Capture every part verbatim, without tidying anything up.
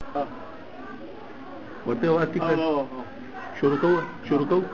ورته واسي کړ شروع کو شروع کو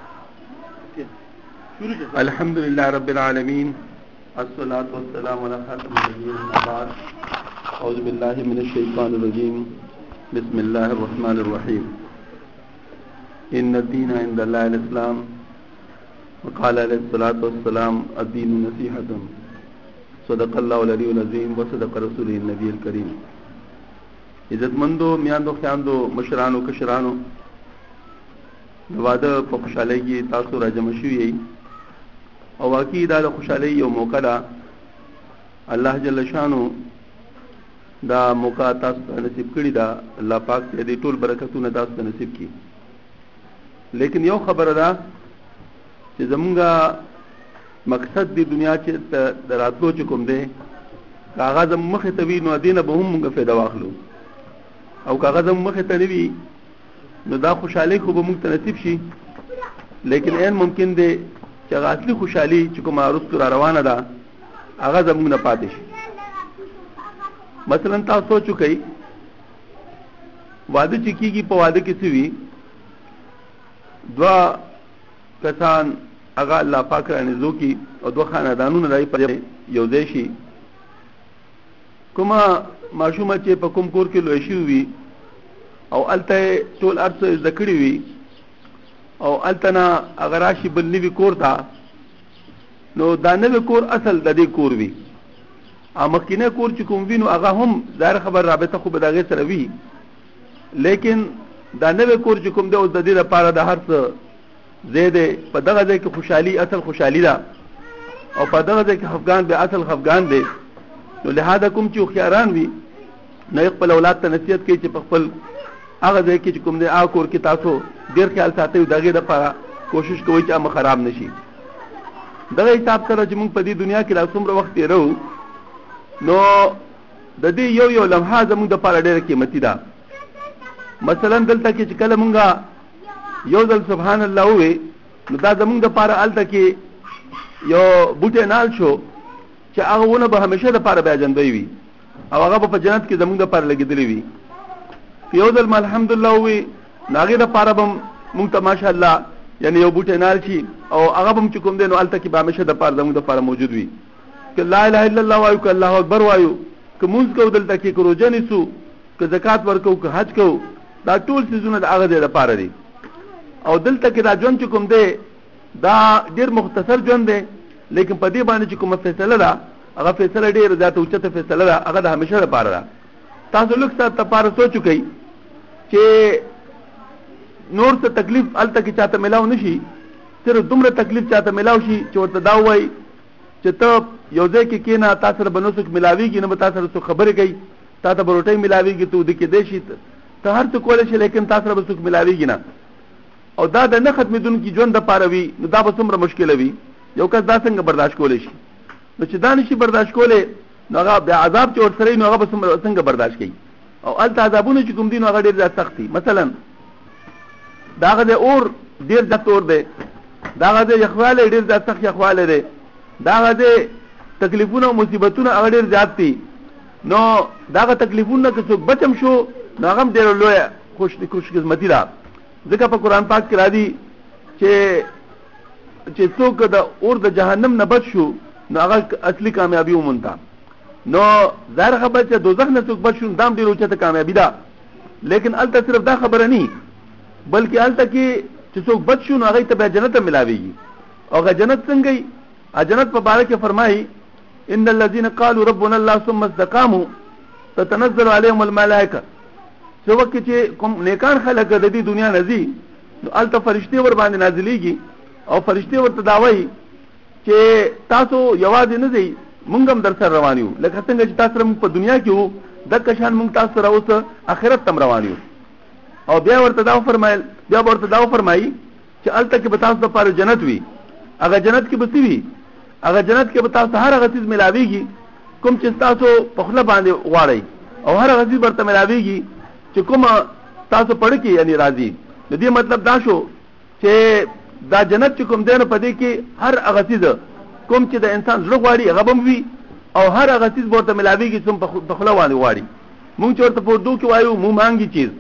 الحمدلله رب العالمین الصلاة والسلام على خاتم النبيين أما بعد أعوذ بالله من الشيطان الرجيم بسم الله الرحمن الرحيم إن الدين عند الله الإسلام وقال عليه الصلاة والسلام الدين نصيحة صدق الله العلي العظيم وصدق رسوله النبي الكريم عزت مندو میاندو خیاندو مشرانو کشرانو د واده په خوشحالۍ کې تاسو راجم شوي او واقعي دا د خوشحالۍ یو موقع ده الله جل شانو دا موقع تاسو ته نصیب کړی دا الله پاک دې ټول برکتونه تاسو ته نصیب کړي لیکن یو خبره ده چې زمونږه مقصد دی دنیا چې دراتلو چې کوم دی کاغذ مخه توی نو دینه به هم موږ فایده واخلو او کاغذ مخه ته نوی نو دا خوشحالي خو به موږ ته نصیب شي لیکن این ممکن دی چې اصلي خوشحالي چې کومه رستو را روانه ده هغه زموږ نه پاتې شي. مثلا تاسو سوچو کوي واده چې کیږي په واده کې څه وي دوا کسان هغه الله پاک رانیزو کی او دوه خاندانونه راي پر یو ځای شي کومه ماشومه چې په کوم کور کې لوي شي وي او الته ټول ارڅ ذکرې وي او التنا اگر راشي بل نیوی کور تا نو دا نوی کور اصل د دې کور وي امکینه کور چې کوم وینو هغه هم ظاهر خبر رابطه خو به دغه سره وي لیکن دا نوی کور چې کوم د اوس د دې لپاره د هر څه زیاده په دغه ځای کې خوشحالي اصل خوشحالي ده او په دغه ځای کې خفګان به اصل خفګان دی نو لهدا کوم چې خياران وي نه خپل اولاد ته نصیحت کوي چې په خپل هغه ځای کې کوم دی آ کور کې تاسو ډیر خیال ساتئ دغه لپاره کوشش کوئ چې امه خراب نشي دغه حساب سره چې موږ په دې دنیا کې لا څومره وخت یې نو د دې یو یو لمحه زموږ د لپاره ډیره قیمتي ده. مثلا دلته کې چې کله مونږه یو ځل سبحان الله وې نو دا زمونږ د لپاره الته کې یو بوټه نال شو چې هغه ونه به همیشه د لپاره بیا جندوي وي او هغه په جنت کې زمونږ د لپاره لګېدلې وي. یو ځل الحمدلله وې ناغې د لپاره به مونږ ته ماشاءالله یعنی یو بوټه نال شي او هغه به چې کوم دی نو الته کې به همیشه د لپاره زمونږ د لپاره موجود وي که لا اله الا الله وایو که الله اکبر وایو که مونځ کوو دلته کې که روژه نیسو که زکات ورکوو که حج کوو دا ټول څیزونه د هغه ځای لپاره دي او دلته کې دا ژوند چې کوم دی دا ډېر مختصر ژوند دی لیکن په دې باندې چې کومه فیصله ده هغه فیصله ډېره زیاته اوچته فیصله ده هغه د همیشه لپاره ده. تاسو لږ څه لپاره سوچ وکئ چې نور څه تکلیف هلته کې چاته میلاو نه شي صرف دومره تکلیف چاته میلاو شي چې ورته دا ووایي چې ته یو ځای کې کښېنه تا سره به نو څوک میلاوېږي نه به تا سره څوک خبرې کوي تا ته به روټۍ میلاوېږي ته وده کېدی شي ته هر څه کولی شي لیکن تا سره به څوک میلاوېږي نه او دا د نه ختمېدونکي ژوند دپاره وي نو دا به څومره مشکله وي یو کس دا څنګه برداشت کولی شي نو چې دا نشي برداشت کولی نو هغه بیا عذاب چې ورسره وي نو هغه به څنګه برداشت کوي او هلته عذابونه چې کوم دي نو هغه ډېر زیات سخت دي. مثلا د هغه د اور ډېر زیات اور دی د هغه د یخوالی ډېر زیات سخت یخوالی دی د هغه د تکلیفونه او مصیبتونه هغه ډېر زیات دي نو د هغه تکلیفونه که څوک بچم شو نو هغه هم ډېره لویه خوش خوشقسمتي ده ځکه په قرآن پاک کې راځي چې چې څوک د اور د جهنم نه بچ شو نو هغه اصلي کامیابي ومونده نو ظاهر خبر چې دوزخ نه څوک بچ شو دا هم ډېره اوچته کامیابي ده لیکن هلته صرف دا خبره نه بلکې هلته کې چې څوک بچ شو نو هغې ته بیا جنت هم ملاوېږي او هغه جنت څنګه وي جنت په باره کې فرمایي ان الذين قالوا ربنا الله ثم استقاموا تتنزل عليهم الملائکه څو وخت چې کوم نیکان خلک د دې دنیا نه ځي نو هلته فرشتې ور باندې نازلېږي او فرشتې ورته دا وایي چې تاسو یوازې نه ځئ مونږ هم در سره روان یو لکه څنګه چې تاسو سره مونږ په دنیا کې وو دغه شان مونږ تاسو سره اوس آخرت ته هم روان یو او بیا ورته دا وفرمایل بیا ورته دا وفرمایي چې هلته کې به تاسو دپاره جنت وي هغه جنت کې به څه وي هغه جنت کې به تاسو هر هغه څیز ملاوېږي کوم چې تاسو په خوله باندې غواړئ او هر هغه څیز ورته ملاوېږي چې کوم تاسو پړ کې یعنی راځي د دې مطلب دا شو چې دا جنت چې کوم دی نو په دې کې هر هغه څیز کوم چې د انسان زړه غواړي هغه به وي او هر هغه څیز ورته ملاوېږي چې په خوله باندې غواړي مونږ چې ورته په اردو کې وایو مو مانګي چیز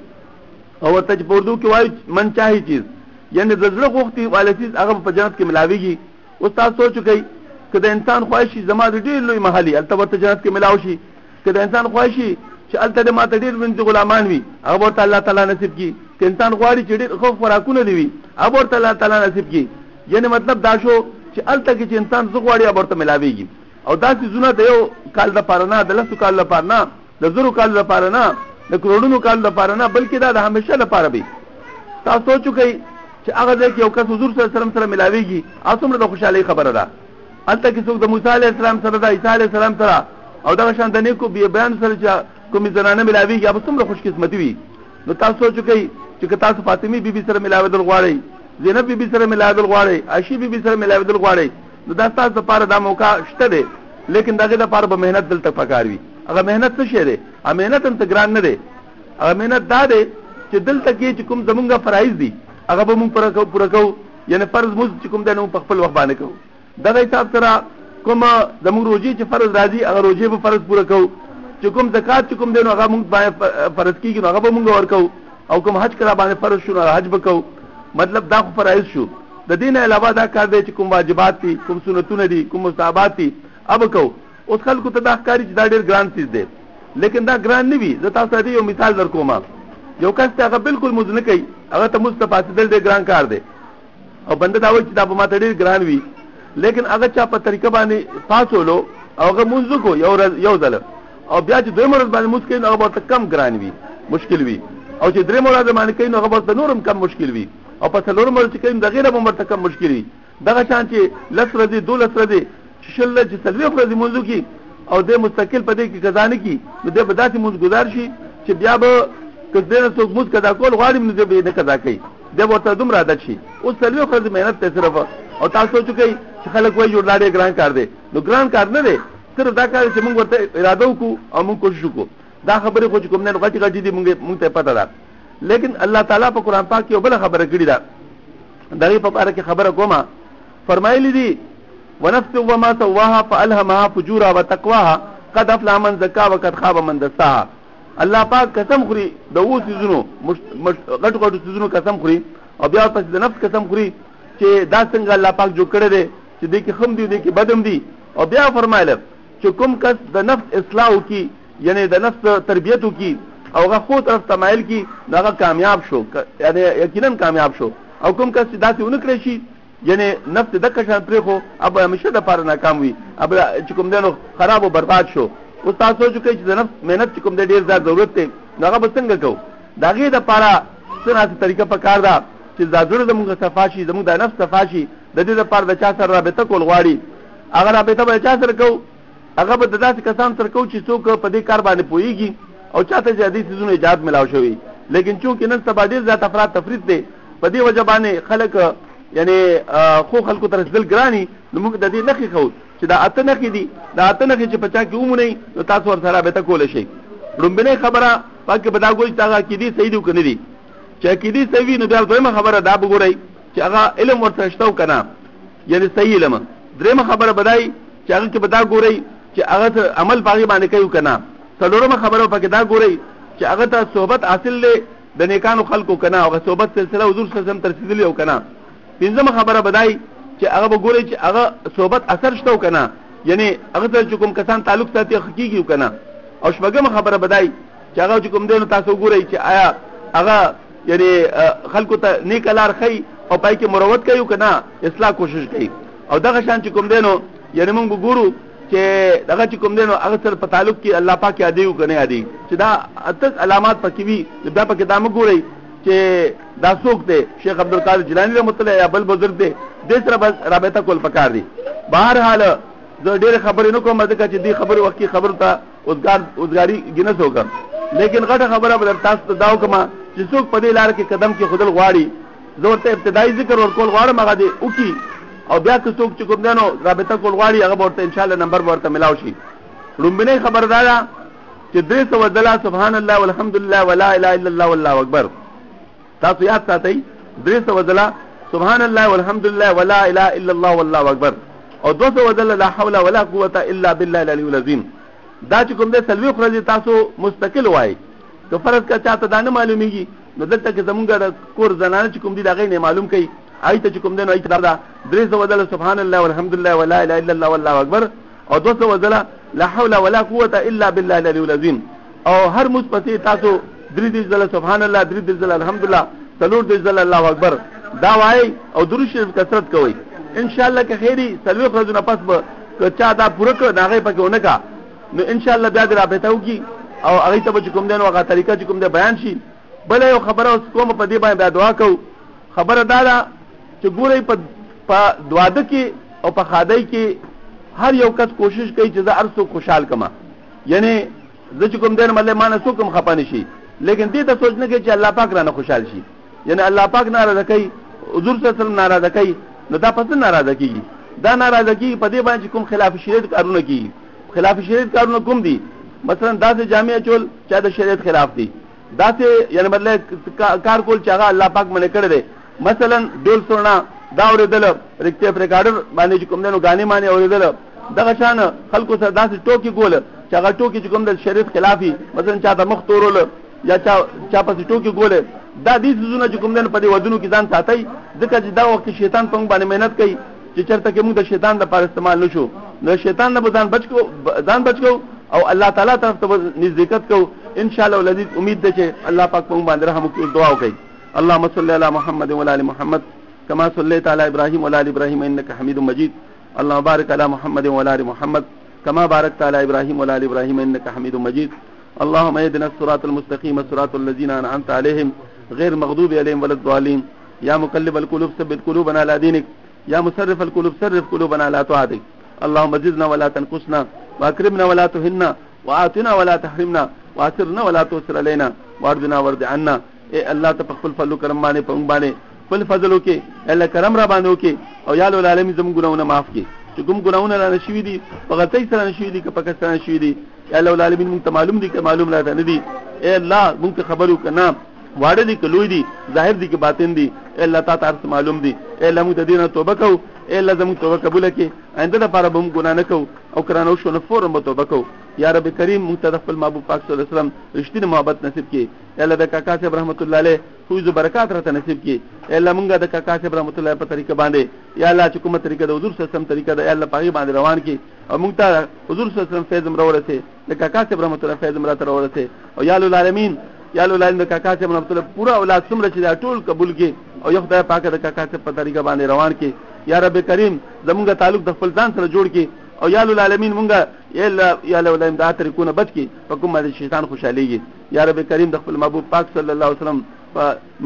او ورته چې په اردو کې وایو من چاهي چیز یعنی د زړه غوښتي والا چیز هغه په جنت کې ملاويږي. اوس تاسو سوچ وکړئ که د انسان خواهش شي زما د ډېر لوی محلي هلته ورته جنت کې ملاو شي، که د انسان خواهش شي چې هلته د ماته ډېر بنت غلامان وي هغه ورته الله تعالی نصیب کړي، که انسان غواړي چې ډېر ښه خوراکونه دي وي هغه ورته الله تعالی نصیب کړي. یعنی مطلب دا شو چې هلته کې چې انسان څه غواړي هغه ورته ملاويږي. او دا څیزونه د یو کال دپاره نه، د لسو کال لپاره نه، د زرو کال لپاره نه، د کروڑونو کال لپاره نه، بلکې دا د همیشه لپاره وي. تاسو سوچ وکړئ چې هغه ځای کې یو کس حضور صلی الله علیه وسلم سره ملاويږي او څومره د خوشحالۍ خبره ده. هلته کې څوک د موسی علیه السلام سره د عیسی علیه السلام سره او دغه شان د نیکو بیان سره چې کومې زنانه ملاويږي هغه څومره خوش قسمتي وي. نو تاسو سوچ وکړئ چې که تاسو فاطمې بیبي سره ملاوېدل غواړئ، زینب بیبي سره ملاوېدل غواړئ، عایشې بیبي سره ملاوېدل غواړئ، نو دا ستاسو لپاره دا موقع شته دی، لیکن دغه لپاره به مهنت دلته پکار وي. هغه مهنت څه شی دی؟ هغه مهنت هم ته ګران نه دی. هغه مهنت دا دی چې دلته کې چې کوم زمونږ فرایض دي هغه به مونږ پوره کوو پوره کوو یعنی فرض مزد چې کوم دی نو په خپل وخت باندې کوو. دغه حساب سره کوم زمونږ روزي چې فرض راځي هغه روزي به فرض پوره کوو. چې کوم زکات چې کوم دی نو هغه مونږ باندې فرض کېږي نو هغه به مونږ ورکوو. او کوم حج کرا باندې فرض شو نو حج به کوو. مطلب دا خو فرایض شو. د دې نه علاوه دا کار دی چې کوم واجبات دي، کوم سنتونه دي، کوم مستحبات دي اب کوو. اوس خلکو ته دا ښکاري چې دا ډېر ګران څیز دی، لیکن دا ګران نه وي. زه تاسو ته یو مثال در کوم. یو کس ته هغه بالکل مزد نه کوي، هغه ته مزد ته پاسېدل ډېر ګران کار دی او بنده دا وایي چې دا به ما ته ډېر ګران وي، لیکن هغه چا په طریقه باندې پاسولو او هغه مونځ وکړو یو ورځ یو ځله او بیا چې دویمه ورځ باندې مونځ کوي نو هغه به ورته کم ګران وي، مشکل وي. او چې درېیمه ورځ باندې کوي نو هغه به ورته نور هم کم مشکل وي. او په څلورمه ورځ چې کوي نو د هغې نه به هم ورته کم مشکل وي. دغه شان چې لس ورځې دولس ورځې چې شل چې څلوېښت ورځې مونځ وکړي او دی مستقل په دې کې قضا نه کړي نو دی به داسې مونځ ګزار شي چې بیا به که دې نه څوک مونځ قضا کول غواړي نو دی به یې نه قضا کوي، دی به ورته دومره عادت شي. اوس څلوېښت ورځې محنت دی صرف. او تاسو سوچ وکړئ چې خلک وایي جوړ دا ډېر ګران کار دی، نو ګران کار نه دی، صرف دا کار چې مونږ ورته اراده وکړو او مونږ کوشش وکړو. دا خبرې خو چې کوم نه غټې غټې دي مونږ ته پته ده، لیکن الله تعالی په قرآن پاک کې یو بله خبره کړې ده. د هغې په باره کې خبره کومه، فرمایلي دي ونفس وما سواها فالهمها فجورها وتقواها قد افلح من زکاها وقد خاب من دساها. الله پاک قسم خوري د اوو څیزونو غټو غټو څیزونو قسم خوري او بیا ورپسې د نفس قسم خوري چې دا څنګه الله پاک جوړ کړی دی چې دې کې خم دي دې کې بدم دي. او بیا فرمایله چې کوم کس د نفس اصلاح وکړي یعنی د نفس تربیت وکړي او هغه خو طرف تمایل کړي نو هغه کامیاب شو، یعنی یقینا کامیاب شو. او کوم کس چې داسې ونه کړی شي یعنی نفس دغه شان پرېښو اب همیشه دپاره ناکام وي، اب چې کوم دی نو خراب او برباد شو. اوس تاسو سوچ وکړئ چې د نفس محنت چې کوم دی ډېر زیات ضرورت دی نو هغه به څنګه کوو؟ د هغې دپاره څه ناسې طریقه په کار ده چې دا زړه زمونږ صفا شي، زمونږ د نفس صفا شي. د دې دپاره د چا سره رابطه کول غواړي هغه رابطه به د چا سره کوو؟ هغه به د داسې کسانو سره کوو چې څوک په دې کار باندې پوهېږي او چاته چې دې څیزونو ایجاد ملاو شوي. لیکن چونکې نن سبا ډېر زیات افراد تفرید دی، په دې وجه باندې خلک یعنی خو خلکو ته رسېدل ګراني. نو موږ د دې نښې ښو چې دا اته نښې دي، دا اته نښې چې په چا کې ومونئ نو تاسو ورسره رابطه کولی شئ. لومبنۍ خبره پکې به دا ګورئ چې هغه عقیدې صحیح دي او که نه دي. چې عقیدې صحیح وي نو بیا دویمه خبره دا به ګورئ چې هغه علم ورسره شته او که نه، یعنې صحیح علم. درېیمه خبره به دا وي چې هغه کې به دا ګورئ چې هغه عمل په هغې باندې کوي او که نه. څلورمه خبره پکې دا ګورئ چې هغه ته صحبت حاصل دی د نیکانو خلکو که نه، هغه صحبت سلسله حضور صلی الله علیه وسلم ته رسېدلې او که نه. پنځمه خبره به دا وي چې هغه به ګورئ چې هغه صحبت اثر شته او که نه، یعنې هغه سره چې کوم کسان تعلق ساتي ښه کېږي او که نه. او شپږمه خبره به دا وي چې هغه چې کوم دی نو تاسو وګورئ چې آیا هغه یعنې خلکو ته نیکه لار ښیي او پای کې مروت کوي او که نه اصلاح کوشش کوي. او دغه شان چې کوم دی نو یعنې موږ به ګورو چې دغه چې کوم دی نو هغه سره په تعلق کې الله پاک یادوي او که نه یادوي، چې دا اته علامات پکې وي. دا پکې دا مه ګورئ چې دا څوک دی شیخ عبدالقادر جیلاني رحمة الله یا بل بزرګ دی، دې سره بس رابطه کول پکار دي. بهرحال زه ډېرې خبرې نه کوم ځکه چې دې خبرې وخت کې خبرو ته اوزګار اوزګاري ګینس وکړم، لیکن غټه خبره به تاسو ته دا وکړم چې څوک په دې لاره کې قدم کې ښودل غواړي زه ورته ابتدایي ذکر ورکول غواړم هغه دې وکړي. او بیا که څوک چې کوم دی نو رابطه کول غواړي هغه به ورته انشاءالله نمبر به ورته ملاو شي. لومبنۍ خبر دا ده چې درې سوه ځله سبحان الله والحمدلله ولا اله الا الله والله اکبر تاسو یاد ساتئ. درې سوه ځله سبحان الله والحمدلله ولا اله الا الله والله اکبر او دو سوه ځله لا حول ولا قوة الا بالله العلي العظیم. دا چې کوم دې سلوي خرج تاسو مستقل وای که فرض کا چاته دا نه معلومیږي نو دلته کې زمونږ د کور زنانه چې کوم دي دا غي نه معلوم کوي آیت چې کوم دې نو آیت دا درې سو ودل سبحان الله والحمدلله ولا اله الا الله والله اکبر او دو سو ودل لا حول ولا قوه الا بالله العلي العظيم او هر مثبت تاسو درې دې ځله سبحان الله درې دې ځله الحمدلله څلور دې ځله الله اکبر دا وای او درود شریف کثرت کوي ان شاء الله که خیری سلوي خرجونه پس به که چا دا پوره کړ دا غي پکې ونکا نو ان شاء الله بیا د رابطه وکي او هغه ته کوم دین هغه طریقه چې کوم دې بیان شي بل یو خبره اوس کوم په دې باندې دعا کو خبره دا ده چې ګورې په په دعا د کې او په خادای کې هر یو کس کوشش کوي چې زه ارسو خوشحال کما یعنی زه چې کوم دین مله مان سو کوم خپانه شي لیکن دې ته سوچ نه کوي چې الله پاک رانه خوشحال شي یعنی الله پاک ناراضه کوي حضور صلی الله علیه وسلم ناراضه کوي نو دا پس ناراضه کیږي دا ناراضه کیږي په دې باندې کوم خلاف شریعت کارونه کوي خلاف شریعت کارونه کوم دي مثلا داسې جامع چول چې د شریعت خلاف دي داسې یعنی مطلب کار کول چې هغه الله پاک منع کړی دی مثلا ډول سونا دا اورېدل ریکټیف ریکارډر باندې چې کوم دنو غانې معنی اورېدل دغه شان خلکو سره داسې ټوکی کول چې هغه ټوکی چې کوم د شریعت خلافي مثلا چا د مخ تورول یا چا چا پسې ټوکی کول دا دې زونه چې کوم دنو په دې ودونو کې ځان ساتي ځکه چې دا وخت شیطان په باندې مهنت کوي چې چرته کې موږ د شیطان د پر استعمال نشو نو شیطان نه ځان بچ کو ځان بچ کو او الله تعالی طرف ته نزدېکت کو ان شاء الله ولذي امید ده چې الله پاک په باندې رحم وکړي دعا وکړي اللهم صل على محمد وعلى ال محمد كما صليت على ابراهيم وعلى ال ابراهيم انك حميد مجيد اللهم بارك على محمد وعلى ال محمد كما باركت على ابراهيم وعلى ال ابراهيم انك حميد مجيد اللهم اهدنا الصراط المستقيم صراط الذين انعمت عليهم غير المغضوب عليهم ولا الضالين يا مقلب القلوب ثبت قلوبنا على دينك يا مصرف القلوب صرف قلوبنا على طاعتك اللهم زدنا ولا تنقصنا واكرمنا ولا تهنا واعطنا ولا تحرمنا واسرنا ولا تؤثر علينا واردنا وارض عنا اے الله ته خپل فضل کرم باندې په باندې خپل فضل وکي الله کرم را باندې وکي او یا له العالمین زموږ ګناونه معاف کړي چې کوم ګناونه نه شوي دي په غلطۍ سره نه شوي دي که پاکستان شوي دي یا له العالمین موږ ته معلوم دي که معلوم لا نه دي اے الله موږ ته خبرو کنا واړه دي کلوې دي ظاهر دي که باطن دي اے الله تعالی تاسو معلوم دي اے الله موږ ته دینه توبه کوو اے الله زموږ توبه قبول کړي آینده لپاره به موږ ګناه نه کوو او کرانو شو نه فورم به توبه کوو یا رب کریم موږ ته خپل محبوب پاک صلی الله علیه وسلم رښتینی محبت نصیب کړي اے الله د کاکا صاحب رحمت الله علیه فوز و برکات راته نصیب کړي اے الله موږ د کاکا صاحب رحمت الله په طریقه باندې یا الله چې کومه طریقه د حضور صلی الله علیه وسلم طریقه د الله پاک باندې روان کړي او موږ ته حضور صلی الله علیه وسلم فیض مرورته د کاکا صاحب رحمت الله فیض مرته ورته او یا العالمین یا العالمین د کاکا صاحب رحمت الله پورا اولاد څومره چې ټول قبول کړي او یو خدای پاک د کاکا صاحب په طریقه باندې روان کړي یا رب کریم زمونږه تعلق د خپل ځان سره جوړ کړي او یا العالمین مونږه یا العالمین د طریقونه بچ کړي په کوم باندې شیطان خوشاليږي یا رب کریم د خپل محبوب پاک صلی الله علیه وسلم په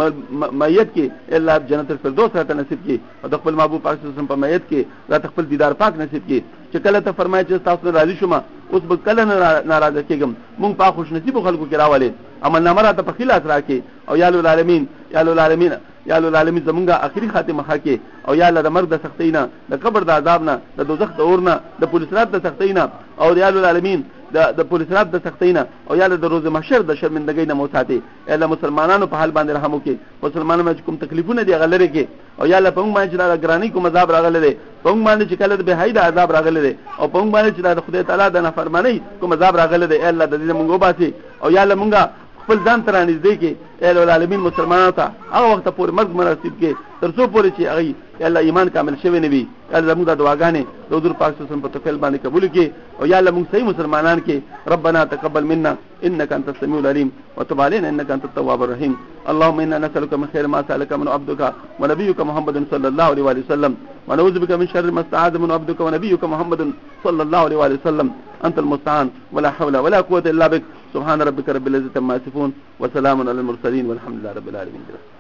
میت کې الله جنت الفردوس راته نصیب کړي او د خپل محبوب پاک صلی الله علیه وسلم په میت کې راته خپل دیدار پاک نصیب کړي چې کله ته فرمایي چې تاسو راضي شوم اوس به کله ناراضه کېږم مونږ په خوش نصیب خلکو کې راولې عمل نامه راته په خلاص راکې او یا العالمین یا العالمین یا العالمین زمونږه اخري خاتمه حکې او یا الله د مرګ د سختۍ نه د قبر د عذاب نه د دوزخ د اور نه د پولیس رات د سختۍ نه او یا العالمین د د پولیس رات د سختۍ نه او یا د روز محشر د شرمندګۍ نه مو ساتي اله مسلمانانو په حال باندې رحم وکي مسلمانانو چې کوم تکلیفونه دي غلره کې او یا الله په موږ باندې د ګرانی کوم عذاب راغله دي په موږ باندې چې کله د بهای د عذاب راغله دي او په موږ باندې چې د خدای تعالی د نافرمانی کوم عذاب راغله دي الله د دې موږ وباسي او یا الله موږ خپل ځان تر نږدې کې اے العالمین مسلمانانو ته هغه وخت پورې مرګ مناسب کې تر څو پورې چې هغه الله ایمان کامل شوی نه وي الله موږ د دعاګانې د حضور پاک صلی الله علیه وسلم په توفیل باندې قبول کړي او یا الله موږ صحیح مسلمانان کې ربنا تقبل منا انك انت السميع العليم وتب علينا انك انت التواب الرحيم اللهم انا نسالك من خير ما سالك من عبدك ونبيك محمد صلى الله عليه وسلم ونعوذ بك من شر ما استعاذ من عبدك ونبيك محمد صلى الله عليه وسلم انت المستعان ولا حول ولا قوه الا بك سبحان ربك رب العزه عما يصفون وسلام على المرسلين والحمد لله رب العالمين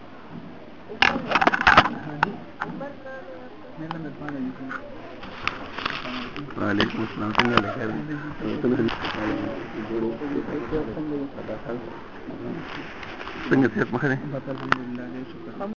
وعلیکم السلام څنګه ده خیر څنګه صحت مخه ده